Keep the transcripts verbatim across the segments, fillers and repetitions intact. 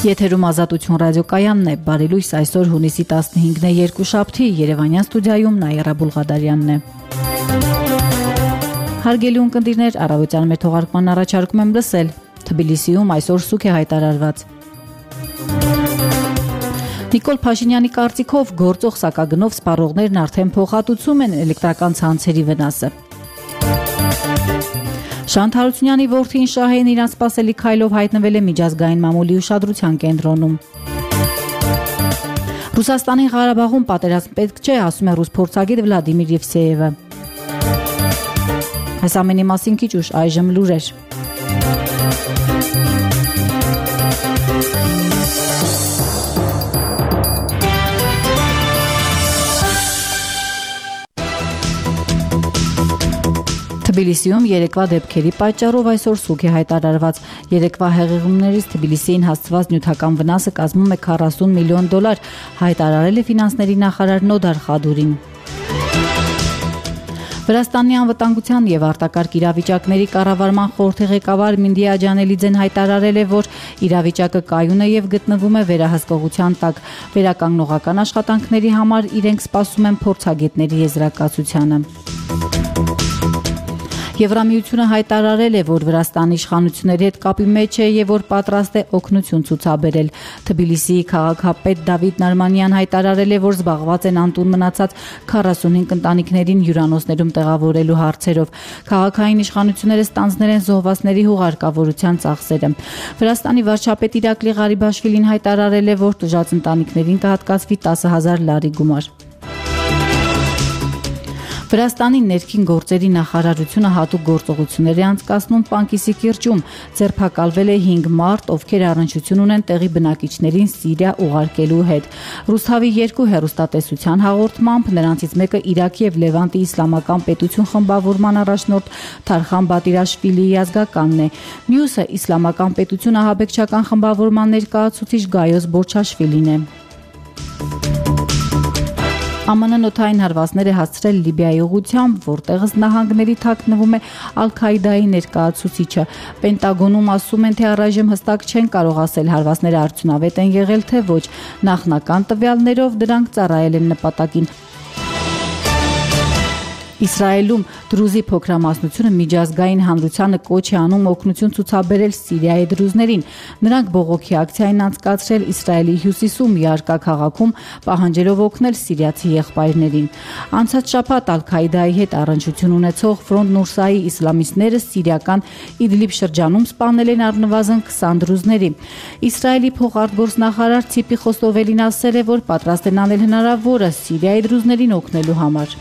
Եթերում Ազատություն ռադիոկայանն է, բարի լույս, այսօր հունիսի տասնհինգն է, երկուշաբթի, Երևանյան ստուդիայում Նաիրա Բուլղադարյանն է։ Հարգելի ունկնդիրներ, առավոտյան մեր թողարկման առաջարկում եմ լսել. Թբիլիսիում այսօր սուկ է հայտարարված։ Նիկոլ Փաշինյանի կարծիքով գործող սակագնով սպառողներն արդեն փոխհատուցում են էլեկտրական ցանցերի վնասը։ Շանթ Հարությունյանի որդին Շահեն իրան սպասելի քայլով հայտնվել է միջազգային մամուլի ուշադրության կենտրոնում։ Ռուսաստանի Ղարաբաղում պատերազմ պետք չէ, ասում է ռուս փորձագետ Վլադիմիր Եվսեևը։ Այս ամենի մասին քիչ ուշ այժմ լուրեր։ Թբիլիսիում երեկվա դեպքերի պատճառով այսօր սուկ է հայտարարված։ Երեկվա հեղեղումներից Թբիլիսիին հասցված նյութական վնասը կազմում է քառասուն միլիոն դոլար, հայտարարել է ֆինանսների նախարար Նոդար Խադուրին։ Վրաստանի անվտանգության եւ արտակարգ իրավիճակների կառավարման խորհրդի ղեկավար Մինդիա Ջանելիձեն հայտարարել է, որ իրավիճակը կայուն է եւ գտնվում է վերահսկողության տակ։ Վերականգնողական աշխատանքների համար իրենք սպասում են փորձագետների եզրակացությանը։ Եվրամիությունը հայտարարել է, որ Վրաստանի իշխանությունների հետ կապի մեջ է եւ որ պատրաստ է օգնություն ցուցաբերել։ Թբիլիսիի քաղաքապետ Դավիթ Նարմանյան հայտարարել է, որ զբաղված են անտուն մնացած քառասունհինգ ընտանիքներին հյուրանոցներում տեղավորելու հարցերով։ Քաղաքային իշխանությունները ստանձնել են զոհվածների հուղարկավորության ծախսերը։ Վրաստանի վարչապետ Իրակլի Ղարիբաշվիլին հայտարարել է, որ տուժած ընտանիքներին կհատկացվի տասը հազար լարի գումար։ Վրաստանի ներքին գործերի նախարարությունը հատուկ գործողություններ է անցկացնում Պանկիսի կիրճում։ Ձերբակալվել է հինգ մարդ, ովքեր առնչություն ունեն տեղի բնակիչներին Սիրիա ուղարկելու հետ։ Ռուսთავի երկու հեռուստատեսության հաղորդմամբ նրանցից մեկը Իրաքի եւ Լևանտի իսլամական պետություն խմբավորման առաջնորդ Թարխան Բատիրաշվիլիի ազգականն է։ Մյուսը իսլամական պետություն ահաբեկչական խմբավորման ներկայացուցիչ Գայոս Բոչաշվիլին է։ Է Մ Ն օդային հարվածներ է հասցրել Լիբիայի ուղղությամբ, որտեղից նահանգների թաքնվում է Ալ-Քայդայի ներկայացուցիչը։ Պենտագոնում ասում են, թե առայժմ հստակ չեն կարող ասել հարվածները արդյունավետ են եղել, թե ոչ։ Նախնական տվյալներով դրանք ծառայել են նպատակին։ Իսրայելում դրուզի փոքրամասնությունը միջազգային հանրությանը կոչ է անում օգնություն ցուցաբերել Սիրիայի դրուզներին։ Նրանք բողոքի ակցիա են անցկացրել Իսրայելի հյուսիսում Յարկա քաղաքում, պահանջելով օգնել սիրիացի եղբայրներին։ Անցած շաբաթ Ալ-Քայդայի հետ առնչություն ունեցող Ֆրոնտ Նուսրայի իսլամիստները սիրիական Իդլիբ շրջանում սպանել են առնվազն քսան դրուզների։ Իսրայելի փոխարտգործնախարար Ցիպի Խոստովելին ասել է, որ պատրաստ են անել հնարավորը Սիրիայի դրուզներին օգնելու համար։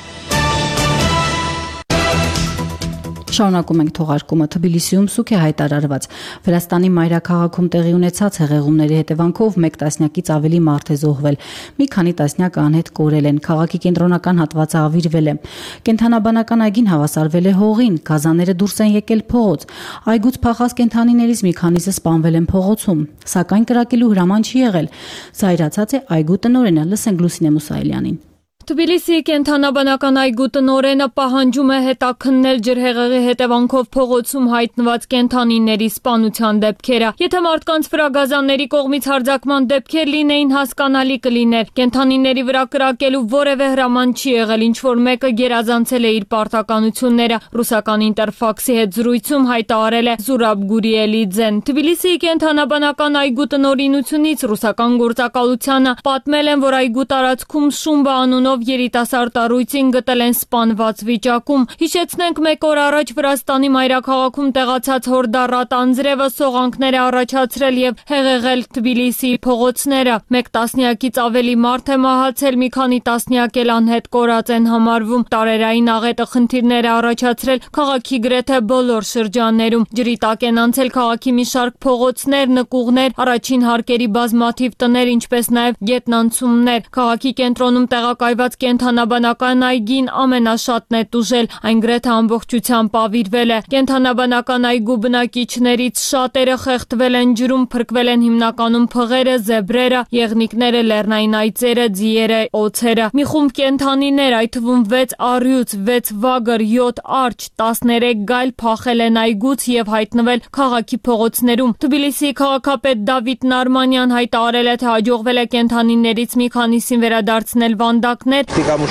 Շարունակում ենք թողարկումը։ Թբիլիսիում սուկ է հայտարարված։ Վրաստանի մայրաքաղաքում տեղի ունեցած հեղեղումների հետևանքով մեկ տասնյակից ավելի մարդ է զոհվել։ Մի քանի տասնյակը անհետ կորել են։ Քաղաքի կենտրոնական հատվածը ավիրվել է։ Կենդանաբանական այգին հավասարվել է հողին, գազանները դուրս են եկել փողոց։ Այգուց փախած կենդանիներից մի քանիսը սպանվել են փողոցում, սակայն կրակելու հրաման չի եղել։ Զայրացած է այգու տնօրենը, լսենք Լուսինե Մուսայելյանին։ Թբիլիսիի կենդանաբանական այգու տնօրենը պահանջում է հետաքննել ջրհեղեղի հետևանքով փողոցում հայտնված կենդանիների սպանության դեպքերը։ Եթե մարդկանց վրա գազանների կողմից հարձակման դեպքեր լինեին, հասկանալի կլիներ։ Կենդանիների վրա կրակելու որևէ հրաման չի եղել, ինչ որ մեկը գերազանցել է իր պարտականությունները։ Ռուսական Ինտերֆաքսի հետ զրույցում հայտարարել է Զուրաբ Գուրիելիձեն։ Թբիլիսիի կենդանաբանական այգու տնօրինությունից ռուսական գործակալությանը պատմել են, որ այգու տարածքում Շումբա անունով երիտասարդ առույցին գտել են սպանված վիճակում։ Հիշեցնենք, մեկ օր առաջ Վրաստանի մայրաքաղաքում տեղացած հորդառատ անձրևը սողանքներ է առաջացրել եւ հեղեղել Թբիլիսիի փողոցները։ Մեկ տասնյակից ավելի մարդ է մահացել, մի քանի տասնյակ էլ անհետ կորած են համարվում։ Տարերային աղետը խնդիրներ է առաջացրել քաղաքի գրեթե բոլոր շրջաններում։ Ջրի տակ են անցել քաղաքի մի շարք փողոցներ, նկուղներ, առաջին հարկերի բազմաթիվ տներ, ինչպես նաեւ գետնանցումներ։ Քաղաքի կենտրոնում տեղակայված նվիրված կենդանաբանական այգին ամենաշատն է տուժել, այն գրեթե ամբողջությամբ ավիրվել է։ Կենդանաբանական այգու բնակիչներից շատերը խեղդվել են ջրում, փրկվել են հիմնականում փղերը, զեբրերը, եղնիկները, լեռնային այծերը, ձիերը, օձերը։ Մի խումբ կենդանիներ, այդ թվում վեց առյուծ, վեց վագր, յոթ արջ, տասներեք գայլ փախել են այգուց եւ հայտնվել քաղաքի փողոցներում։ Թբիլիսիի քաղաքապետ Դավիթ Նարմանյան հայտարարել է, թե հաջողվել է կենդանիներից մի քանիսին վերադարձնել վանդակներ,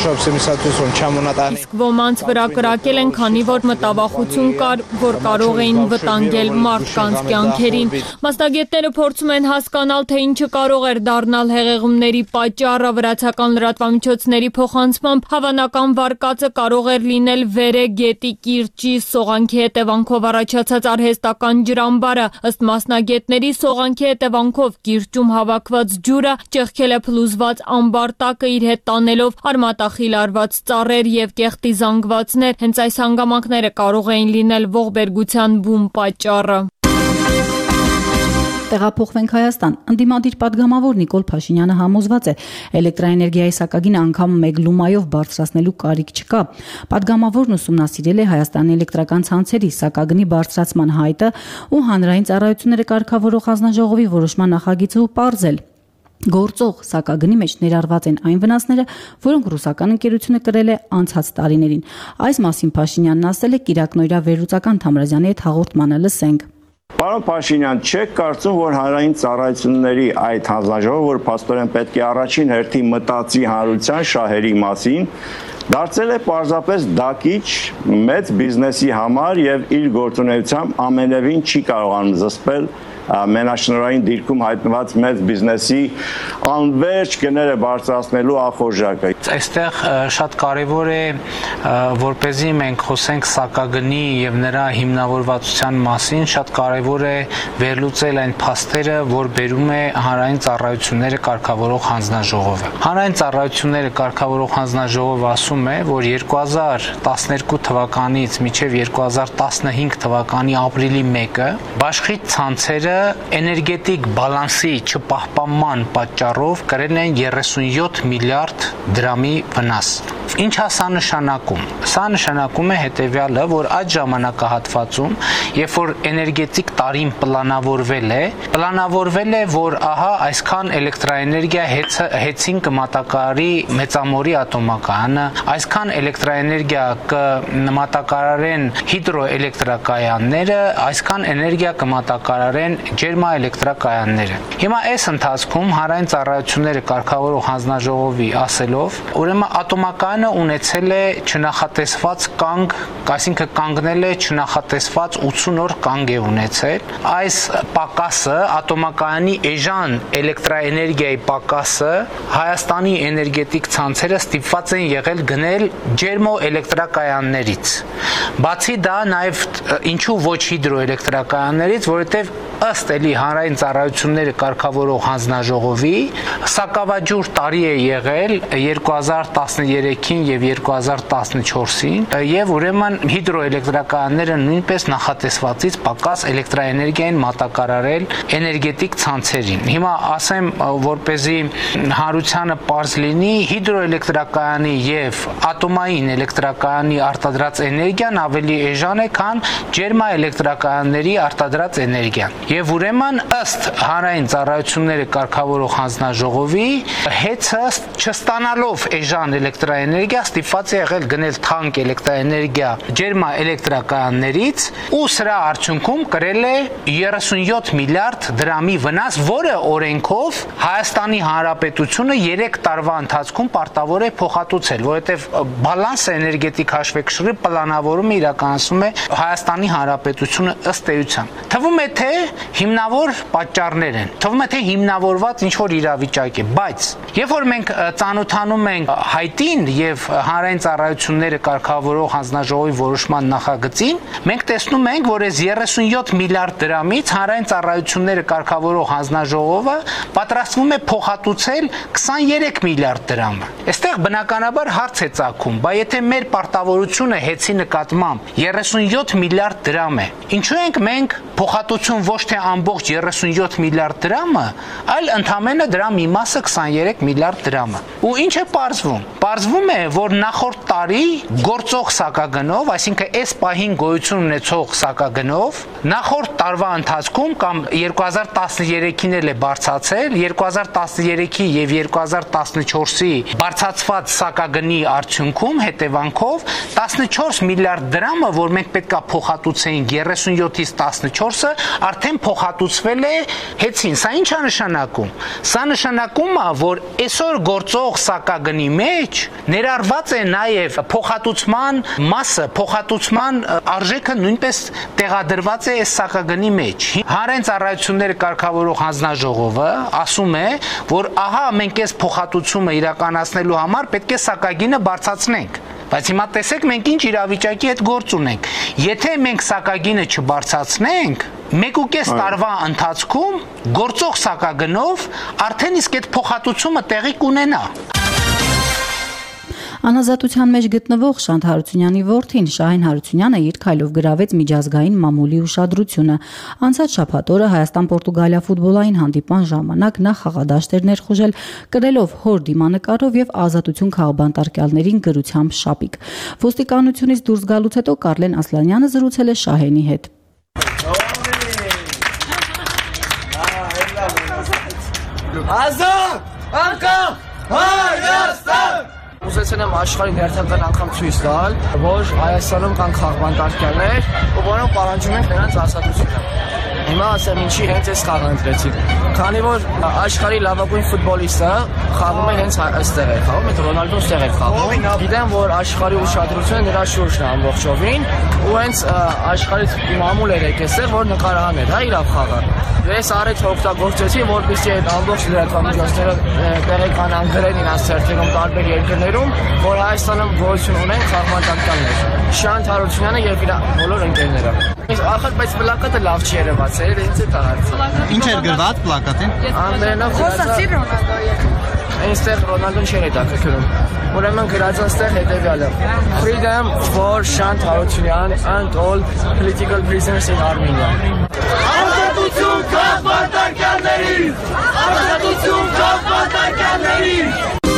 իսկ ոմանց վրա կրակել են, քանի որ մտավախություն կար, որ կարող էին վտանգել մարդկանց կյանքերին։ Մասնագետները փորձում են հասկանալ, թե ինչը կարող էր դառնալ հեղեղումների պատճառը։ Վրացական լրատվամիջոցների փոխանցմամբ հավանական վարկածը կարող էր լինել Վերե գետի կիրճի սողանքի հետևանքով առաջացած արհեստական ջրամբարը։ Ըստ մասնագետների, սողանքի հետևանքով կիրճում հավաքված ջուրը ճեղքել է փլուզված ամբար տակը, իր հետ տանելով արմատախիլ արված ծառեր եւ կեղտի զանգվածներ։ Հենց այս հանգամանքները կարող էին լինել ողբերգության բում պատճառը։ Տեղափոխվենք Հայաստան։ Ընդդիմադիր падգամավոր Նիկոլ Փաշինյանը համոզված է, էլեկտրաէներգիայի սակագինը անգամ մեկ լումայով բարձրացնելու կարիք չկա։ Падգամավորն ուսումնասիրել է Հայաստանի էլեկտրական ցանցերի սակագնի բարձրացման հայտը ու հանրային ծառայությունները կարգավորող հանձնաժողովի որոշման նախագիծը ու պարզել. Գործող սակագնի մեջ ներառված են այն վնասները, որոնք ռուսական ընկերությունը կրել է անցած տարիներին։ Այս մասին Փաշինյանն ասել է Կիրակնոյրա վերլուծական Թամրազյանի հետ հաղորդմանը, լսենք։ Պարոն Փաշինյան, չեք կարծում, որ հանրային ծառայությունների այդ հանձնաժողովը, որ փաստորեն պետք է առաջին հերթին մտածի հանրության շահերի մասին, դարձել է պարզապես դակիչ մեծ բիզնեսի համար եւ իր գործունեությամբ ամենևին չի կարողանում զսպել մենաշնորհային դիրքում հայտնված մեծ բիզնեսի անվերջ գները բարձրացնելու ախորժակը։ Այստեղ շատ կարևոր է, որպեսզի մենք խոսենք սակագնի եւ նրա հիմնավորվածության մասին, շատ կարևոր է վերլուծել այն փաստերը, որ բերում է հանրային ծառայությունները կարգավորող հանձնաժողովը։ Հանրային ծառայությունները կարգավորող հանձնաժողովը ասում է, որ երկու հազար տասներկու թվականից մինչև երկու հազար տասնհինգ թվականի ապրիլի մեկը բաշխի ցանցերը էներգետիկ բալանսի չպահպանման պատճառով կրել են երեսունյոթ միլիարդ դրամի վնաս։ Ինչ է սա նշանակում։ Սա նշանակում է հետևյալը, որ այդ ժամանակահատվածում, երբ որ էներգետիկ տարին պլանավորվել է, պլանավորվել է, որ ահա այսքան էլեկտրաէներգիա հեծին կմատակարարի Մեծամորի ատոմակայանը, այսքան էլեկտրաէներգիա կմատակարարեն հիդրոէլեկտրակայանները, այսքան էներգիա կմատակարարեն ջերմաէլեկտրակայանները։ Հիմա այս ընթացքում հանրային ծառայությունները կարգավորող հանձնաժողովի ասելով, ուրեմն ատոմակայանը ունեցել է չնախատեսված կանգ, այսինքն կանգնել է չնախատեսված ութսուն օր կանգ է ունեցել։ Այս պակասը, ատոմակայանի էժան էլեկտրաէներգիայի պակասը Հայաստանի էներգետիկ ցանցերը ստիպված են եղել գնել ջերմոէլեկտրակայաններից։ Բացի դա նաև ինչու ոչ հիդրոէլեկտրակայաններից, որովհետև ըստ էլի հանրային ծառայությունները կարգավորող հանձնաժողովի սակավաջուր տարի է եղել երկու հազար տասներեքին եւ երկու հազար տասնչորսին եւ ուրեմն հիդրոէլեկտրակայանները նույնպես նախատեսվածից պակաս էլեկտրաէներգիա են մատակարարել էներգետիկ ցանցերին։ Հիմա ասեմ, որպեսզի հանրությանը պարզ լինի, հիդրոէլեկտրակայանի եւ ատոմային էլեկտրակայանի արտադրած էներգիան ավելի էժան է, քան ջերմաէլեկտրակայանների արտադրած էներգիան։ Եվ ուրեմն ըստ հանրային ծառայությունները կարգավորող հանձնաժողովի հեծը չստանալով էժան էլեկտրաէներգիա ստիպված է եղել գնել թանկ էլեկտրաէներգիա ջերմաէլեկտրակայաններից ու սրա արդյունքում կրել է երեսունյոթ միլիարդ դրամի վնաս, որը օրենքով Հայաստանի Հանրապետությունը երեք տարվա ընթացքում պարտավոր է փոխհատուցել, որովհետև բալանսը էներգետիկ հաշվեկշռի պլանավորումը իրականացում է Հայաստանի Հանրապետությունը ըստ էության։ Թվում է, թե հիմնավոր պատճառներ են, թվում է, թե հիմնավորված ինչ-որ իրավիճակ է, բայց երբ որ մենք ծանոթանում ենք հայտին եւ եւ հանրային ծառայությունները կարգավորող հանձնաժողովի որոշման նախագծին, մենք տեսնում ենք, որ այս երեսունյոթ միլիարդ դրամից հանրային ծառայությունները կարգավորող հանձնաժողովը պատրաստվում է փոխհատուցել քսաներեք միլիարդ դրամը։ Այստեղ բնականաբար հարց է ծագում, բայց եթե մեր պարտավորությունը հեծի նկատմամբ երեսունյոթ միլիարդ դրամ է, ինչու ենք մենք փոխհատուցում ոչ թե ամբողջ երեսունյոթ միլիարդ դրամը, այլ ընդամենը դրա մի մասը քսաներեք միլիարդ դրամը։ Ու ինչ է պարզվում։ Պարզվում է, որ նախորդ տարի գործող սակագնով, այսինքն այս պահին գոյություն ունեցող սակագնով, նախորդ տարվա ընթացքում կամ երկու հազար տասներեքին էլ է բարձրացել, երկու հազար տասներեքի եւ երկու հազար տասնչորսի բարձրացված սակագնի արդյունքում հետևանքով տասնչորս միլիարդ դրամը, որ մենք պետքա փոխհատուցեինք երեսունյոթից տասնչորսը, արդեն փոխհատուցվել է հեծին։ Սա ինչ է նշանակում։ Սա նշանակում է, որ այսօր գործող սակագնի մեջ ներառված է նաև փոխհատուցման մասը, փոխհատուցման արժեքը նույնպես տեղադրված է այս սակագնի մեջ։ Հանրային ծառայությունները կարգավորող հանձնաժողովը ասում է, որ ահա մենք այս փոխհատուցումը իրականացնելու համար պետք է սակագինը բարձրացնենք։ Բայց հիմա տեսեք մենք ինչ իրավիճակի հետ գործ ունենք։ Եթե մենք սակագինը չբարձրացնենք, մեկ ու կես տարվա ընթացքում գործող սակագնով արդեն իսկ այդ փոխհատուցումը տեղի կունենա։ Անազատության մեջ գտնվող Շանթ Հարությունյանի որդին Շահեն Հարությունյանը իր քայլով գրավեց միջազգային մամուլի ուշադրությունը։ Անցած շաբաթ օրը Հայաստան-Պորտուգալիա ֆուտբոլային հանդիպման ժամանակ նա խաղադաշտ էր ներխուժել, կրելով հոր դիմանկարով եւ Ազատություն քաղբանտարկյալներին գրությամբ շապիկ։ Ոստիկանությունից դուրս գալուց հետո Կարլեն Ասլանյանը զրուցել է Շահենի հետ։ Ազատ! Անկախ! Հայաստան! Ուզեցել եմ աշխարհին հերթական անգամ ցույց տալ, որ Հայաստանում կան քաղբանտարկյալներ, որոնք պահանջում են նրանց ազատությունը։ Հիմա ասեմ ինչի հենց այս խաղը ընտրեցին։ Քանի որ աշխարհի լավագույն ֆուտբոլիստը խաղում է հենց այստեղ է խաղում, այդ Ռոնալդոն ստեղ է խաղում։ Գիտեմ, որ աշխարհի ուշադրությունը նրա շուրջն է ամբողջովին, ու հենց աշխարհից մամուլ էր եկել այստեղ, որ նկարահաներ, հա, իրավ խաղը։ Ես առիթ օգտագործեցի, որպեսզի այդ ամբողջ լրատվամիջոցները տեղեկանան գրեն իրենց ցերտերում տարբեր երկրներում, որ Հայաստանում գոյություն ունեն քաղբանտարկյալներ։ Շանթ Հարությունյանը եւ իր բոլոր ընկերները։ Ախր բայց պլակատը լավ չի երևացել, ինձ է տահարցել։ Ինչ էր գրված պլակատին։ Ամենով խոսացի Ռոնալդոյի։ Այնստեղ Ռոնալդոն չէր հետաքրքրում։ Ուրեմն գրած այստեղ հետևյալը. Freedom for Shant Harutunian and all political prisoners in Armenia։ Ազատություն քաղբանտարկյալներին! Ազատություն քաղբանտարկյալներին!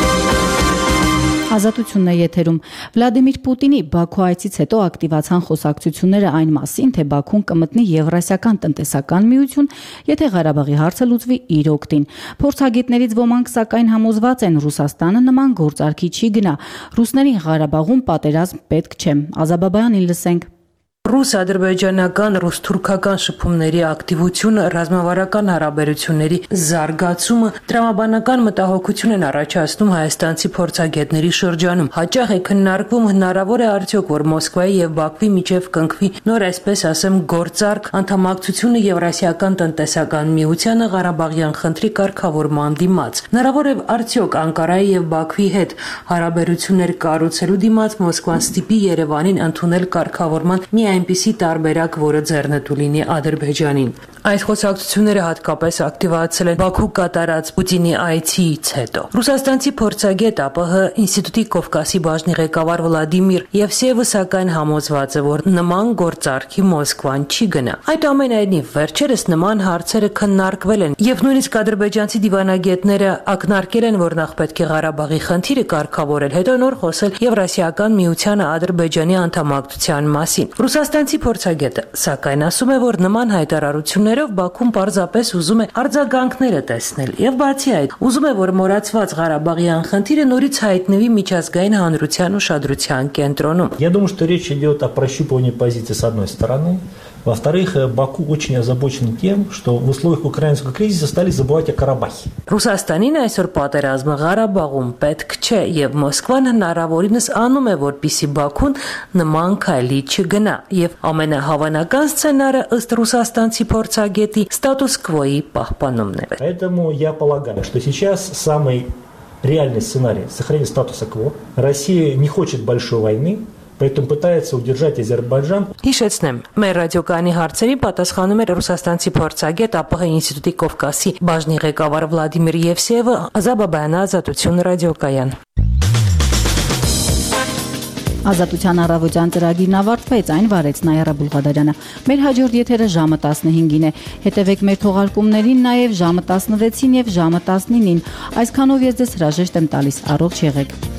Ազատությունն է եթերում։ Վլադիմիր Պուտինի Բաքու այցից հետո ակտիվացան խոսակցությունները այն մասին, թե Բաքուն կմտնի Եվրասիական տնտեսական միություն, եթե Ղարաբաղի հարցը լուծվի իր օգտին։ Փորձագետներից ոմանք սակայն համոզված են, Ռուսաստանը նման գործարքի չի գնա։ Ռուսներին Ղարաբաղում պատերազմ պետք չէ։ Ազաբաբայանին լսենք։ Ռուս-ադրբեջանական, ռուս-թուրքական շփումների ակտիվությունը, ռազմավարական հարաբերությունների զարգացումը տրամաբանական մտահոգություն են առաջացնում հայաստանցի փորձագետների շրջանում։ Հաճախ է քննարկվում հնարավոր է արդյոք, որ Մոսկվայի եւ Բաքվի միջև կնքվի նոր, այսպես ասեմ, գործարք անդամակցությունը Եվրասիական տնտեսական միությանը Ղարաբաղյան խնդրի կարգավորման դիմաց։ Հնարավոր է արդյոք Անկարայի եւ Բաքվի հետ հարաբերություններ կառուցելու դիմաց Մոսկվան ստիպի Երևանին ընդունել կարգավորման մի այնպիսի տարբերակ, որը ձեռնտու լինի Ադրբեջանին։ Այս խոսակցությունները հատկապես ակտիվացել են Բաքու կատարած Պուտինի այցից հետո։ Ռուսաստանցի փորձագետ ԱՊՀ ինստիտուտի Կովկասի բաժնի ղեկավար Վլադիմիր Եվսեևը սակայն համոզված է, որ նման գործարքի Մոսկվան չի գնա։ Այդուամենայնիվ վերջերս նման հարցերը քննարկվել են եւ նույնիսկ ադրբեջանցի դիվանագետները ակնարկել են, որ նախ պետք է Ղարաբաղի խնդիրը կարգավորել, հետո նոր խոսել Եվրասիական միությանը Ադրբեջանի անդամակցության մասին։ Ռուսաստանցի փորձագետը սակայն ասում է, որ նման հայտարարություններով Բաքուն պարզապես ուզում է արձագանքները տեսնել եւ բացի այդ ուզում է, որ մոռացված Ղարաբաղյան խնդիրը նորից հայտնվի միջազգային հանրության ուշադրության կենտրոնում։ Я думаю, что речь идет о прощупывании позиции с одной стороны. Во-вторых, Баку очень озабочен тем, что в условиях украинского кризиса стали забывать о Карабахе. Ռուսաստանին այսօր պատերազմը Ղարաբաղում պետք չէ եւ Մոսկվան հնարավորինս անում է, որպեսզի Բաքուն նման քայլի չգնա եւ ամենահավանական սցենարը ըստ ռուսաստանցի փորձագետի ստատուս կվոյի պահպանումն է։ Поэтому я полагаю, что сейчас самый реальный сценарий сохранения статуса кво. Россия не хочет большой войны, поэтому пытается удержать Азербайджан. Հիշեցնեմ, մեր ռադիոկայանի հարցերի պատասխանում էր ռուսաստանցի փորձագետ ԱՊՀ ինստիտուտի Կովկասի բաժնի ղեկավար Վլադիմիր Եվսեևը, Ազաբաբայանը Ազատություն ռադիոկայան։ Ազատության առավոտյան ծրագիրն ավարտվեց, այն վարեց Նայարա Բուլղադարյանը։ Մեր հաջորդ եթերը ժամը տասնհինգին է։ Հետևեք մեր թողարկումներին նաև ժամը տասնվեցին եւ ժամը տասնինին։ Այսքանով ես ձեզ հրաժեշտ եմ տալիս։ Առողջ եղեք։